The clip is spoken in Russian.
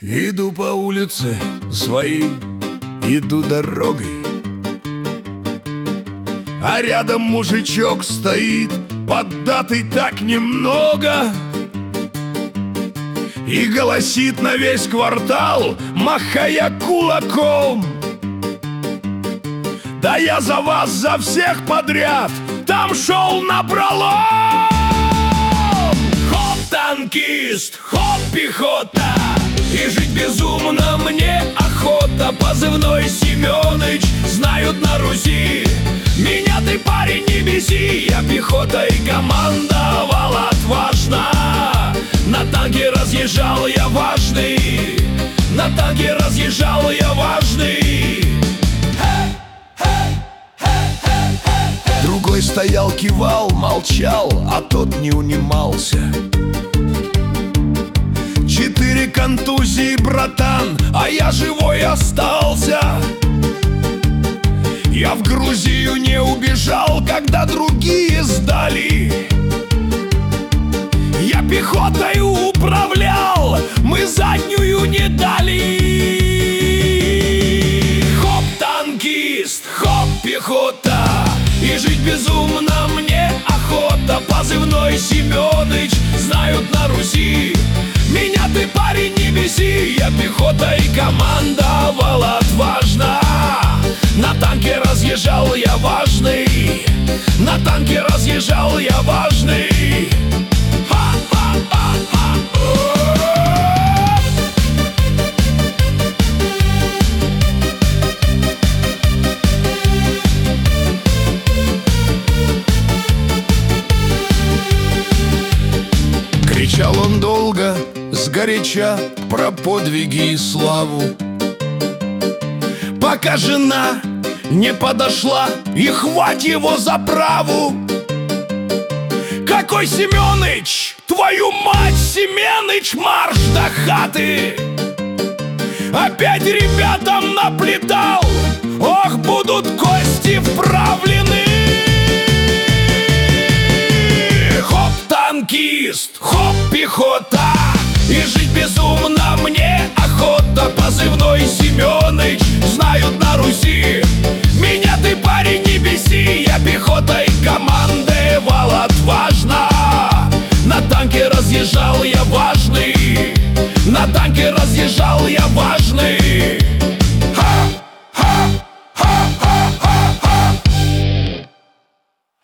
Иду по улице своей, иду дорогой, а рядом мужичок стоит, поддатый так немного, и голосит на весь квартал, махая кулаком: да я за вас, за всех подряд там шел напролом! Хоп, танкист, хоп, пехота, и жить безумно мне охота. Позывной Семёныч знают на Руси. Меня ты, парень, не беси. Я пехотой командовал отважно. На танке разъезжал я важный. На танке разъезжал я важный. Другой стоял, кивал, молчал, а тот не унимался. 4 контузии, братан, а я живой остался. Я в Грузию не убежал, когда другие сдали. Я пехотой управлял, мы заднюю не дали. Хоп, танкист, хоп, пехота, и жить безумно мне охота. Позывной Семёныч знают на Руси. Меня ты, парень, не беси. Я пехотой командовал отважно. На танке разъезжал я важный. На танке разъезжал я важный. Кричал он долго, сгоряча, про подвиги и славу, пока жена не подошла и хвать его за праву. Какой Семёныч, твою мать, Семёныч, марш до хаты! Опять ребятам наплетал, ох, будут кости вправлены. Хоп, танкист, хоп, пехота, и жить безумно мне охота. Позывной Семёныч знают на Руси. Меня ты, парень, не беси. Я пехотой командовал отважно.